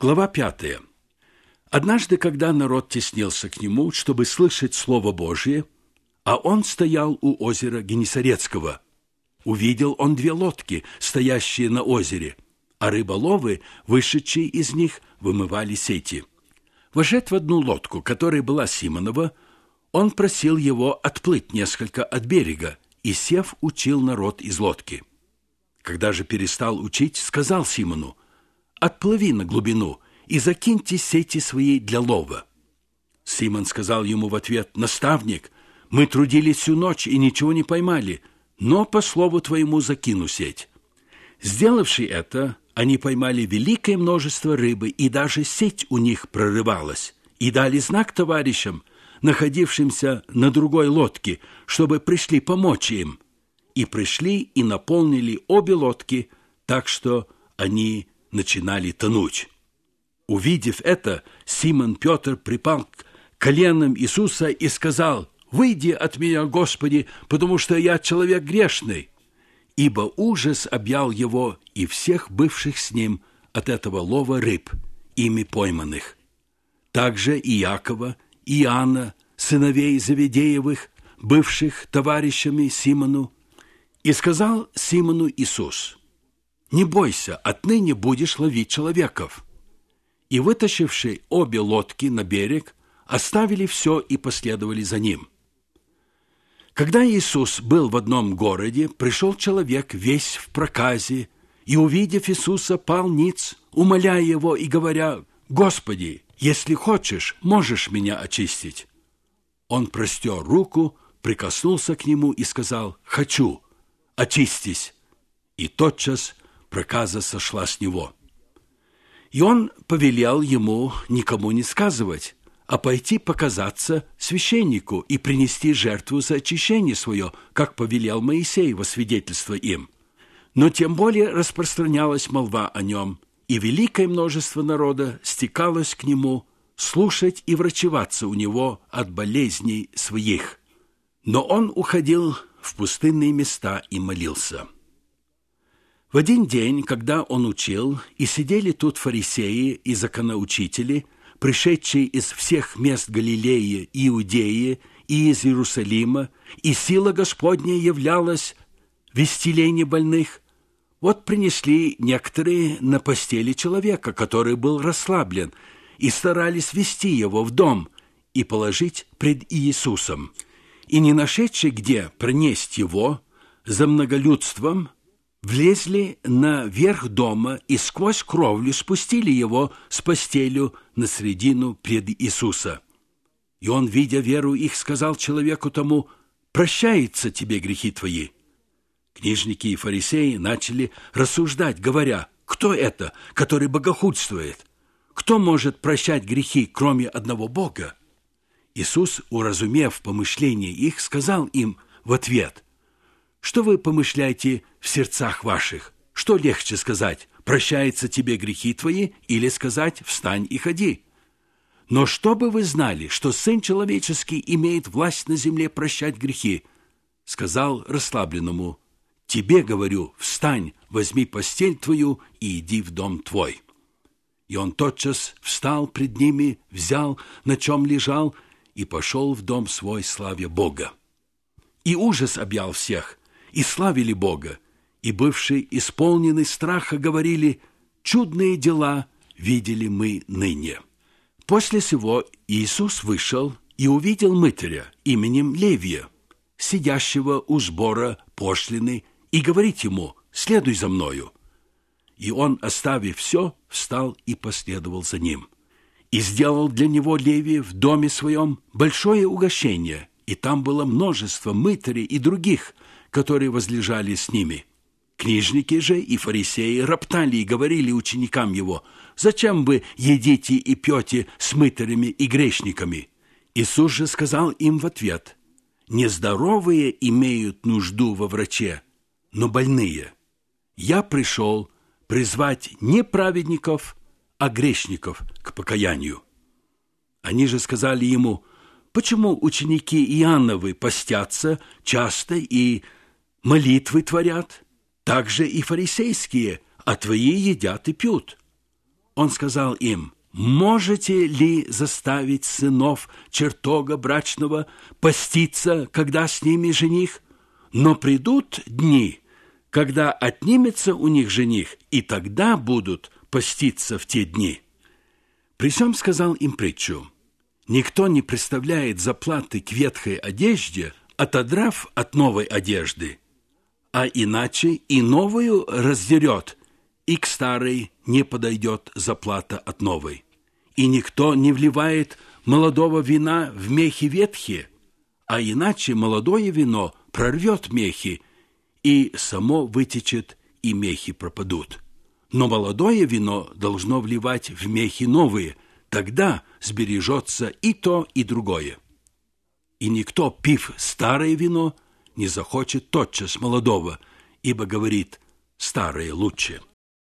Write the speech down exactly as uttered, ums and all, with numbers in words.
Глава пятая. Однажды, когда народ теснился к нему, чтобы слышать Слово Божие, а он стоял у озера Генесарецкого, увидел он две лодки, стоящие на озере, а рыболовы, вышедшие из них, вымывали сети. Вошед в одну лодку, которая была Симонова, он просил его отплыть несколько от берега и, сев, учил народ из лодки. Когда же перестал учить, сказал Симону: «Отплыви на глубину и закиньте сети свои для лова». Симон сказал ему в ответ: «Наставник, мы трудились всю ночь и ничего не поймали, но по слову твоему закину сеть». Сделавши это, они поймали великое множество рыбы, и даже сеть у них прорывалась, и дали знак товарищам, находившимся на другой лодке, чтобы пришли помочь им. И пришли и наполнили обе лодки, так что они начинали тонуть. Увидев это, Симон Петр припал к коленам Иисуса и сказал: «Выйди от меня, Господи, потому что я человек грешный». Ибо ужас объял его и всех бывших с ним от этого лова рыб, ими пойманных. Также и Иакова, и Иоанна, сыновей Завидеевых, бывших товарищами Симону. И сказал Симону Иисус: «Не бойся, отныне будешь ловить человеков». И, вытащивши обе лодки на берег, оставили все и последовали за ним. Когда Иисус был в одном городе, пришел человек весь в проказе, и, увидев Иисуса, пал ниц, умоляя его и говоря: «Господи, если хочешь, можешь меня очистить». Он простер руку, прикоснулся к нему и сказал: «Хочу, очистись». И тотчас проказа сошла с него. И он повелел ему никому не сказывать, а пойти показаться священнику и принести жертву за очищение свое, как повелел Моисей во свидетельство им. Но тем более распространялась молва о нем, и великое множество народа стекалось к нему слушать и врачеваться у него от болезней своих. Но он уходил в пустынные места и молился. В один день, когда он учил, и сидели тут фарисеи и законоучители, пришедшие из всех мест Галилеи, Иудеи и из Иерусалима, и сила Господня являлась в исцелении больных, вот принесли некоторые на постели человека, который был расслаблен, и старались вести его в дом и положить пред Иисусом. И не нашедши где пронесть его, за многолюдством влезли на верх дома и сквозь кровлю спустили его с постелью на средину пред Иисуса. И он, видя веру их, сказал человеку тому: «Прощаются тебе грехи твои». Книжники и фарисеи начали рассуждать, говоря: «Кто это, который богохульствует? Кто может прощать грехи, кроме одного Бога?» Иисус, уразумев помышления их, сказал им в ответ: «Что вы помышляете в сердцах ваших? Что легче сказать: прощаются тебе грехи твои, или сказать: встань и ходи? Но чтобы вы знали, что Сын Человеческий имеет власть на земле прощать грехи, сказал расслабленному: тебе говорю, встань, возьми постель твою и иди в дом твой». И он тотчас встал пред ними, взял, на чем лежал, и пошел в дом свой, славя Бога. И ужас объял всех, и славили Бога, и бывшие исполнены страха говорили: «Чудные дела видели мы ныне». После сего Иисус вышел и увидел мытаря именем Левия, сидящего у сбора пошлины, и говорит ему: «Следуй за мною». И он, оставив все, встал и последовал за ним. И сделал для него Левий в доме своем большое угощение, и там было множество мытарей и других, которые возлежали с ними. Книжники же и фарисеи роптали и говорили ученикам его: «Зачем вы едите и пьете с мытарями и грешниками?» Иисус же сказал им в ответ: «Нездоровые имеют нужду во враче, но больные. Я пришел призвать не праведников, а грешников к покаянию». Они же сказали ему: «Почему ученики Иоанновы постятся часто и молитвы творят? Также и фарисейские, а твои едят и пьют». Он сказал им: «Можете ли заставить сынов чертога брачного поститься, когда с ними жених? Но придут дни, когда отнимется у них жених, и тогда будут поститься в те дни». При сём сказал им притчу: «Никто не представляет заплаты к ветхой одежде, отодрав от новой одежды, а иначе и новую раздерет, и к старой не подойдет заплата от новой. И никто не вливает молодого вина в мехи ветхие, а иначе молодое вино прорвет мехи, и само вытечет, и мехи пропадут. Но молодое вино должно вливать в мехи новые, тогда сбережется и то, и другое. И никто, пив старое вино, не захочет тотчас молодого, ибо говорит: старое лучше».